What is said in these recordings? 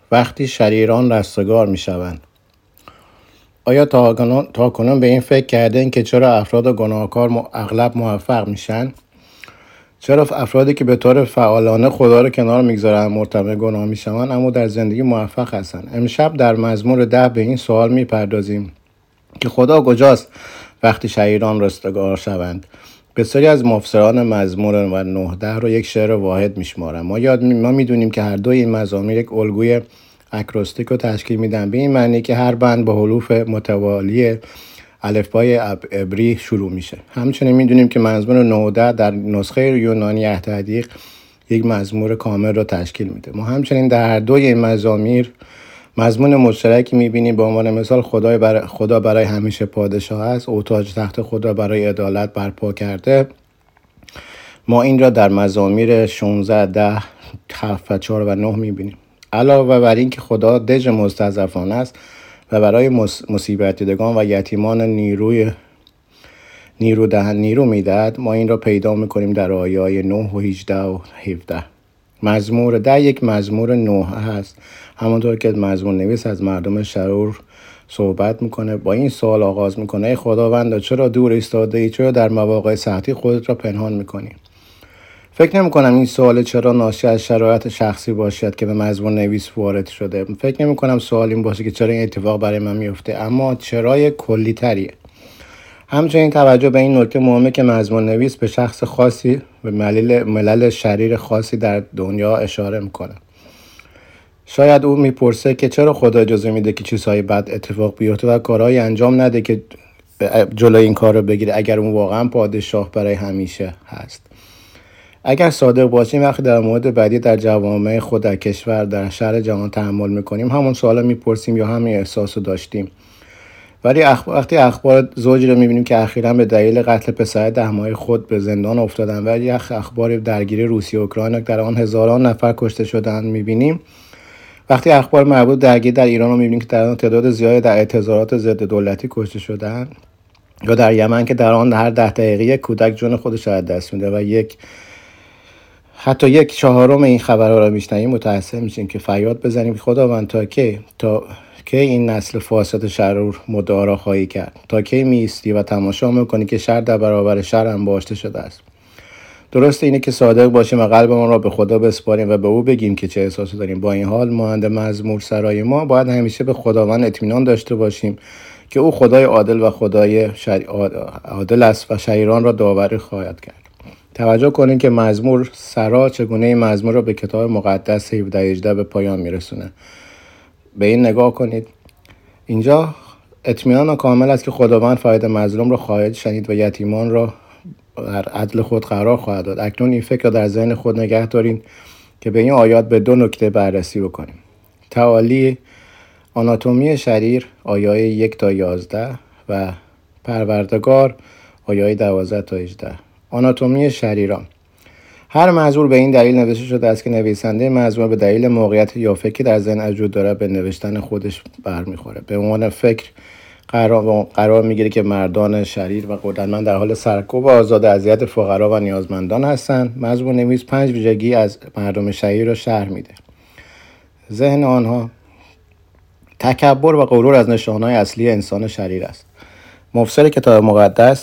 وقتی شریران رستگار می شوند. آیا تا کنون به این فکر کردین که چرا افراد گناهکار اغلب موفق میشن؟ چرا افرادی که به طور فعالانه خدا رو کنار میگذارن مرتکب گناه میشن اما در زندگی موفق هستن؟ امشب در مزمور 10 به این سوال میپردازیم که خدا کجاست وقتی شریران رستگار شوند. بسیاری از مفسران مزمور و 9 رو یک شعر واحد میشمارن. ما میدونیم که هر دوی این مزامیر یک الگوی اکروستیک رو تشکیل میدن، به این معنی که هر بند با حروف متوالی الفبای عبری شروع میشه. همچنین میدونیم که مزمور 9 در نسخه یونانی عهد عتیق یک مزمور کامل رو تشکیل میده. ما همچنین در هر دوی این مزامیر مضمون مشترکی میبینیم. به عنوان مثال خدا برای همیشه پادشاه است، او تاج تخت خدا برای عدالت برپا کرده. ما این را در مزامیر 16 10 7 4 و 9 میبینیم. علاوه بر این که خدا دژ مستضعفان است و برای مصیبت دیدگان و یتیمان نیرو میدهد، ما این را پیدا میکنیم در آیه‌های 9 و 18 و 17. مزمور 10 یک مزمور نوح هست. همونطور که مزمور نویس از مردم شرور صحبت میکنه، با این سوال آغاز میکنه: ای خداوند، چرا دور ایستاده ای؟ چرا در مواقع سختی خودت را پنهان میکنی؟ فکر نمی کنم این سوال چرا ناشی از شرایط شخصی باشد که به مزمور نویس وارد شده. فکر نمی کنم سوال این باشه که چرا این اتفاق برای من میفته، اما چرای کلی تریه. همچنین توجه به این نکته مهمه که مزمور نویس به شخص خاصی و ملل شریر خاصی در دنیا اشاره میکنه. شاید او میپرسه که چرا خدا اجازه میده که چیزهای بد اتفاق بیفته و کارهایی انجام نده که جلوی این کار رو بگیره اگر اون واقعا پادشاه برای همیشه هست. اگر صادق باشیم وقتی در مورد بعدی در جوامع خود، در کشور، در شهر جهان تأمل میکنیم، همون سوالا میپرسیم یا همین احساس رو داشتیم. ولی وقتی اخبار زوجی رو میبینیم که اخیراً به دلیل قتل پسر 10 ماهه خود به زندان افتادن و یک اخبار درگیری روسیه و اوکراین در آن هزاران نفر کشته شدن میبینیم، وقتی اخبار مربوط درگیری در ایران رو میبینیم که در آن تعداد زیادی در اعتراضات ضد دولتی کشته شدن، یا در یمن که در آن هر 10 دقیقه کودک جون خودش را از دست میده و حتی 1/4 این خبرها را میشنویم، متأسف میشیم که فریاد بزنیم خداوند تا کی این نسل فاسد شرور مدارا خواهی کرد؟ تا کی میستی و تماشا میکنی که شر در برابر شر انباشته شده است؟ درسته اینه که صادق باشیم و قلبمان را به خدا بسپاریم و به او بگیم که چه احساسی داریم. با این حال مانند مزمور سرای ما باید همیشه به خداوند اطمینان داشته باشیم که او خدای عادل و خدای عادل است و شریران را داوری خواهد کرد. توجه کنید که مزمور سرا چگونه این مزمور را به کتاب مقدس 17-18 به پایان میرسونه. به این نگاه کنید. اینجا اطمینان کامل است که خداوند فریاد مظلوم را خواهد شنید و یتیمان را در عدل خود قرار خواهد داد. اکنون این فکر را در ذهن خود نگه دارین که به این آیات به 2 نکته بررسی بکنیم. تعالی آناتومی شریر آیه 1 تا 11 و پروردگار آیه 12 تا 18. آناتومی شریران. هر مزمور به این دلیل نوشته شده است که نویسنده مزمور به دلیل موقعیت یا فکری در ذهن وجود داره به نوشتن خودش برمیخوره. به عنوان فکر قرار میگیره که مردان شریر و قدرتمند در حال سرکوب و آزاد اذیت فقرا و نیازمندان هستند. مزمور نویس 5 ویژگی از مردم شریر را شرح میده. ذهن آنها: تکبر و غرور از نشانه‌های اصلی انسان شریر است. مفسر کتاب مقدس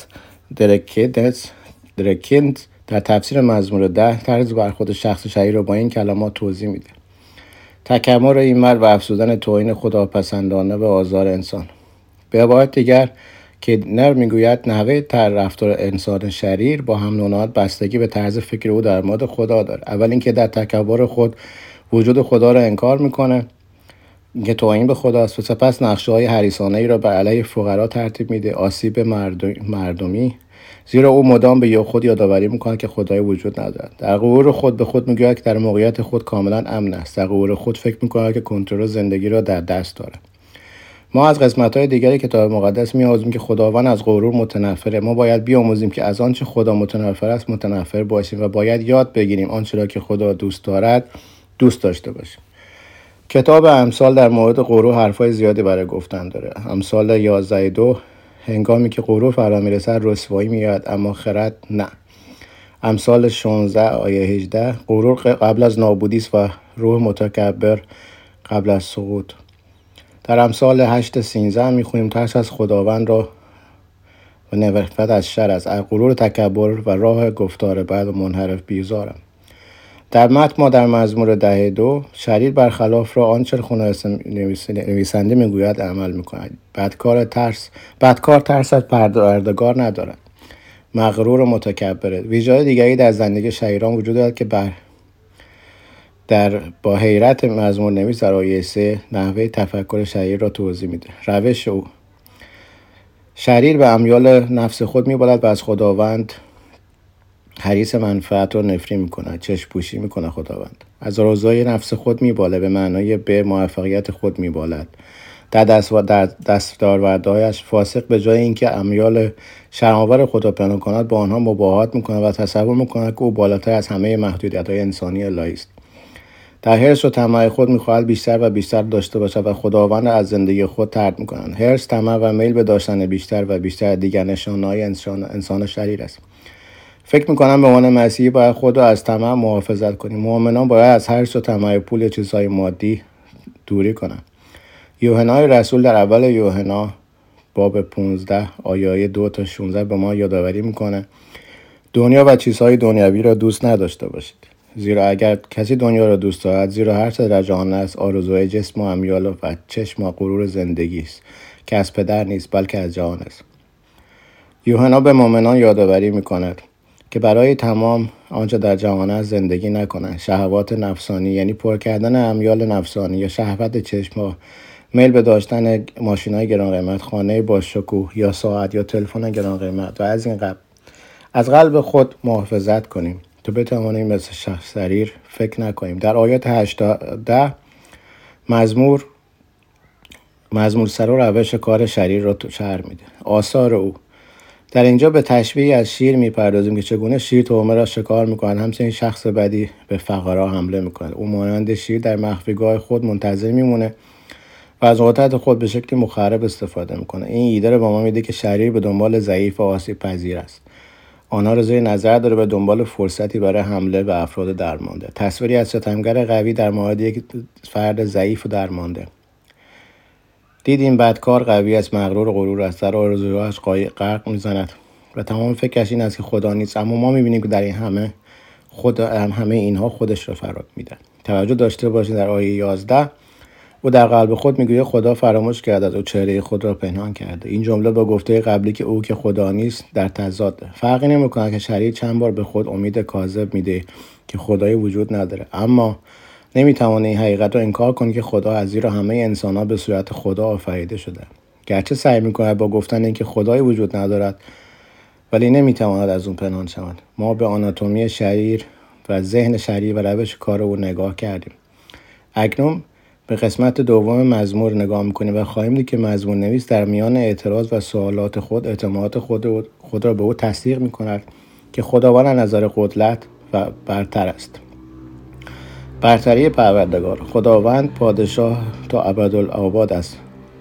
درکینز در تفسیر مزمور 10 طرز برخورد شخص شریر را با این کلمات توضیح میده: تکبر این مرد و افزودن توهین خداپسندانه و آزار انسان. به عبارت دیگر کیدنر میگوید نحوه رفتار انسان شریر با هم نوعات بستگی به طرز فکر او در مورد خدا داره. اول اینکه در تکبر خود وجود خدا را انکار میکنه که توهین به خداست، و سپس نقشه‌های حریصانه‌ای را بر علیه فقرا ترتیب میده، آسیب مردمی، زیرا او مدام به خود یادآوری میکنه که خدای وجود ندارد. در غرور خود به خود میگوید که در موقعیت خود کاملا امن است. در غرور خود فکر میکنه که کنترل زندگی را در دست داره. ما از قسمت‌های دیگری کتاب مقدس می‌آموزیم که خداوند از غرور متنفره. ما باید بیاموزیم که از آنچه خدا متنفر است متنفر باشیم و باید یاد بگیریم آنچه را که خدا دوست دارد دوست داشته باشیم. کتاب امثال در مورد غرور حرفای زیادی برای گفتن داره. امثال 11:2 هنگامی که غرور فرا میرسد رسوایی میاد اما خرد نه. امثال 16 آیه 18 غرور قبل از نابودی است و روح متکبر قبل از سقوط. در امثال 8:13 میخونیم ترس از خداوند را و نفرت از شر است، از غرور تکبر و راه گفتار بد و منحرف بیزارم. در متن ما در مزمور 10:2 شریر برخلاف را آنچه نویسنده میگوید عمل میکند. بدکار ترس از پروردگار ندارد، مغرور و متکبره. ویژگی دیگری در زندگی شریران وجود دارد که با حیرت مزمور نویس در آیه 3 نحوه تفکر شریر را توضیح میده. روش او: شریر به امیال نفس خود میبالد و از خداوند حریص منفعت را نفرین میکند. چشم پوشی میکنه خداوند. از آرزوهای نفس خود میباله، به معنای به موفقیت خود میبالد. در دستاوردهایش فاسق به جای اینکه امیال شرم‌آور خود را پنهان کند با آنها مباهات میکند و تصور میکند که او بالاتر از همه محدودیت‌های انسانی الهی است. در حرص و طمع خود میخواهد بیشتر و بیشتر داشته باشد و خداوند را از زندگی خود طرد میکنند. حرص، طمع و میل به داشتن بیشتر و بیشتر دیگر نشانه‌های انسان شریر است. فکر میکنم به عنوان مسیحی باید خود را از طمع محافظت کنیم. مؤمنان باید از حرص و طمع پول یا چیزهای مادی دوری کنند. یوحنای رسول در اول یوحنا باب 15 آیه 2 تا 16 به ما یادآوری میکنه دنیا و چیزهای دنیوی را دوست نداشته باشید. زیرا اگر کسی دنیا را دوست دارد، زیرا هر چه در جهان است، آرزوهای جسم و امیال و چشم و غرور زندگی است که از پدر نیست بلکه از جهان است. یوحنا به مؤمنان یادآوری میکند که برای تمام آنچه در جهان است زندگی نکنند. شهوات نفسانی یعنی پر کردن امیال نفسانی یا شهوت چشم، میل به داشتن ماشین‌های گران قیمت، خانه با شکوه یا ساعت یا تلفن گران قیمت و از قلب خود محافظت کنیم تا بتوانیم مثل شخص شریر فکر نکنیم. در آیات 8-10 مزمور سرا روش کار شریر را شرح میده. آثار او: در اینجا به تشبیه از شیر میپردازیم که چگونه شیر طعمه را شکار میکند، همچنین شخص بدی به فقرا حمله میکند. او مانند شیر در مخفیگاه خود منتظر میمونه و از قدرت خود به شکلی مخرب استفاده میکنه. این ایده رو به ما میده که شریر به دنبال ضعیف و آسیب پذیر است. آنها را زیر نظر داره، به دنبال فرصتی برای حمله به افراد درمانده. تصویری از ستمگر قوی در مورد یک فرد ضعیف و درمانده. دیدیم بدکار قوی است، مغرور و غرور است، در آرزوهایش غرق میزند و تمام فکرش این است که خدا نیست. اما ما میبینیم که در این همه اینها خودش را فرا میدن. توجه داشته باشید در آیه 11 او در قلب خود میگوید خدا فراموش کرده، او چهره خود را پنهان کرده. این جمله با گفته قبلی که او که خدا نیست در تضاده. فرقی نمیکنه که شریر چند بار به خود امید کاذب میده که خدایی وجود نداره، اما نمیتوانه این حقیقت را انکار کنه که خدا از زیرا همه انسان‌ها به صورت خدا آفریده شده. گرچه سعی میکنه با گفتن اینکه خدایی وجود ندارد، ولی نمیتواند از اون پنهان شود. ما به آناتومی شریر و ذهن شریر و روش کار او نگاه کردیم. اکنون به قسمت دوم مزمور نگاه میکنیم و خواهیم دید که مزمور نویس در میان اعتراض و سوالات خود اعتماد خود را به او تصدیق میکند که خداوند از نظر قدرت و برتر است. برتری پروردگار: خداوند پادشاه تا ابدالآباد است.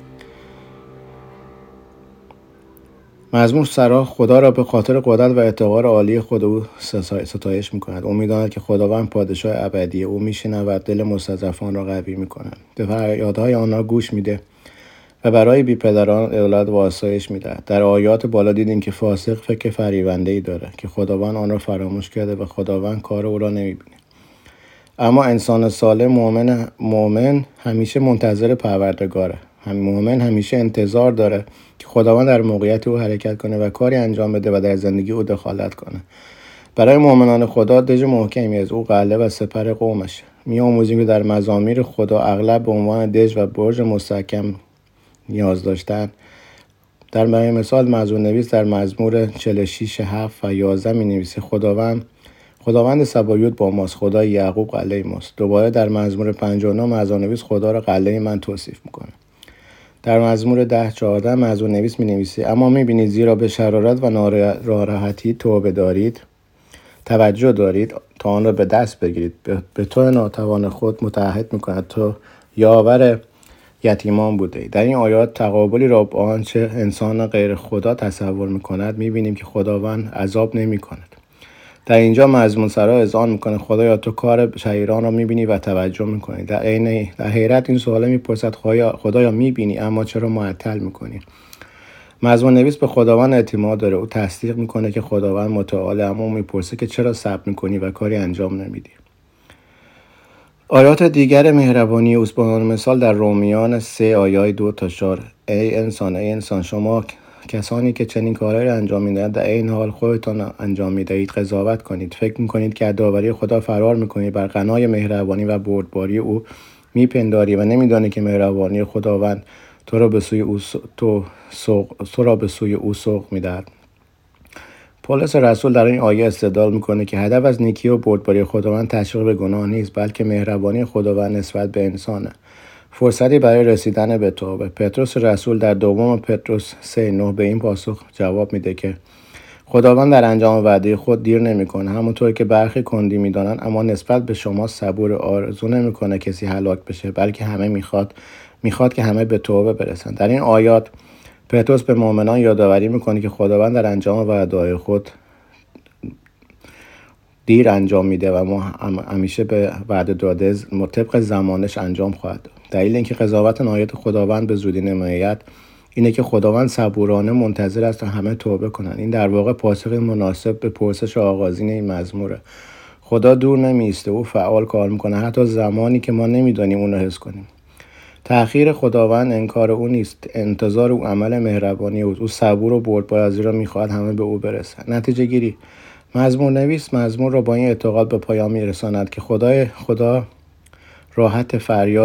مزمور سرا خدا را به خاطر قدرت و افتخار عالی خود او ستایش می‌کند. او می‌داند که خداوند پادشاه ابدی، او می‌شنود دل مستضعفان را قوی می‌کند. به فریادهای آنها گوش میده و برای بی‌پدران اولاد و آسایش می‌دهد. در آیات بالا دیدیم که فاسق فکر فریبنده‌ای داره که خداوند آن را فراموش کرده و خداوند کار او را نمی‌بیند. اما انسان صالح مؤمن همیشه منتظر پروردگاره. مؤمن همیشه انتظار داره که خداوند در موقعیت او حرکت کنه و کاری انجام بده و در زندگی او دخالت کنه. برای مؤمنان خدا دژ محکمی از او قلعه و سپر قومش. می‌آموزیم که در مزامیر خدا اغلب به عنوان دژ و برج مستحکم نیاز داشتن. در مثال مزمور نویس در مزمور 46:7 و 11 می‌نویسه خداوند صبایوت با ماست، خدای یعقوب قلعه ماست. دوباره در مزمور 59 مزمور نویس خدا را قلعه من توصیف میکنه. در مزمور 10:14 مزمور نویس می‌نویسه اما می‌بینید زیرا به شرارت و ناراحتی توجه دارید تا آن را به دست بگیرید. به تو ناتوان خود متعهد میکند تو یاور یتیمان بوده. در این آیات تقابلی را با آنچه انسان غیر خدا تصور میکند می‌بینیم که خداوند عذاب نمی‌کند. در اینجا مضمون سرا اذعان میکنه خدایا تو کار شریران را میبینی و توجه میکنی. در حیرت این سوال میپرسد خدایا میبینی اما چرا معطل میکنی؟ مضمون نویس به خداوند اعتماد داره. او تصدیق میکنه که خداوند متعاله، اما میپرسه که چرا صبر میکنی و کاری انجام نمیدی. آیات دیگر مهربانی اوست. به عنوان مثال در رومیان 3 آیه 2 تا 4 ای انسان شما کسانی که چنین کارهایی را انجام میدهید در این حال خودتان انجام میدهید قضاوت کنید. فکر میکنید که از داوری خدا فرار میکنید، بر غنای مهربانی و بردباری او میپنداری و نمیدانی که مهربانی خداوند تو را به سوی او سوق میدهد. پولس رسول در این آیه استدلال میکنه که هدف از نیکی و بردباری خداوند تشویق به گناه نیست، بلکه مهربانی خداوند نسبت به انسانه، فرصتی برای رسیدن به توبه. پتروس رسول در دوم پتروس 3:9 به این پاسخ جواب میده که خداوند در انجام وعده خود دیر نمیکنه، همونطور که برخی کندی میدانند، اما نسبت به شما صبور، آرزو نمیکنه کسی هلاک بشه، بلکه همه میخواد که همه به توبه برسن. در این آیات پتروس به مؤمنان یادآوری میکنه که خداوند در انجام وعده خود دیر انجام میده و ما همیشه به وعده داده طبق زمانش انجام خواهد داد. دلیل اینکه قضاوت نهایت خداوند به زودی نمیآید اینه که خداوند صبورانه منتظر است تا همه توبه کنند. این در واقع پاسخ مناسب به پرسش آغازین این مزموره. خدا دور نمیسته، او فعال کار میکنه حتی زمانی که ما نمیدانیم اون رو حس کنیم. تأخیر خداوند انکار او نیست، انتظار او عمل مهربانی او صبور و بردبار از زیرا میخواهد همه به او برسند. نتیجه گیری مزمور نویس مزمور را با این اعتقاد به پایان میرساند که خدا راحت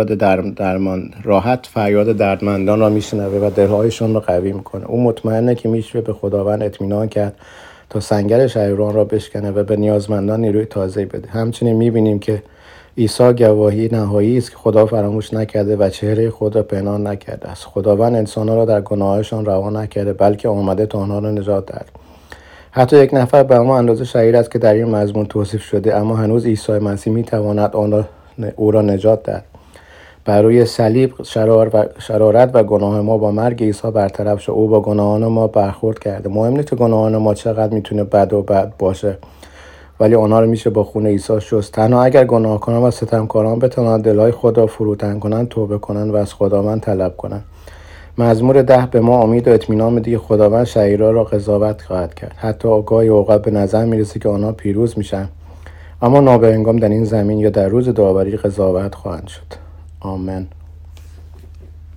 فریاد دردمندان را میشنوه و دلهایشان را قوی میکنه. او مطمئنه که میشه به خداوند اطمینان کرد تا سنگر شریران را بشکنه و به نیازمندان نیروی تازه بده. همچنین میبینیم که عیسی گواهی نهایی است که خدا فراموش نکرده و چهره خود را پنهان نکرده است. خداوند انسان‌ها را در گناهشان رها نکرده، بلکه آمده تا آنها را نجات دهد. حتی یک نفر به اما اندازه شریر است که در این مضمون توصیف شده، اما هنوز عیسی مسیح میتواند او را نجات دهد. بر روی صلیب شرارت و گناه ما با مرگ عیسی برطرف شد. او با گناهان ما برخورد کرده. مهم نیست که گناهان ما چقدر میتونه بد باشه، ولی آنها رو میشه با خون عیسی شست. تنها اگر گناهکاران و ستمکاران بتوانند دلهای خود را فروتن کنند، توبه کنند و از خداوند طلب کنند. مزمور 10 به ما امید و اطمینان میده که خداوند شریران را قضاوت خواهد کرد. حتی گاهی اوقات به نظر میرسه که آنها پیروز میشن، اما نابهنگام در این زمین یا در روز داوری قضاوت خواهند شد. آمین.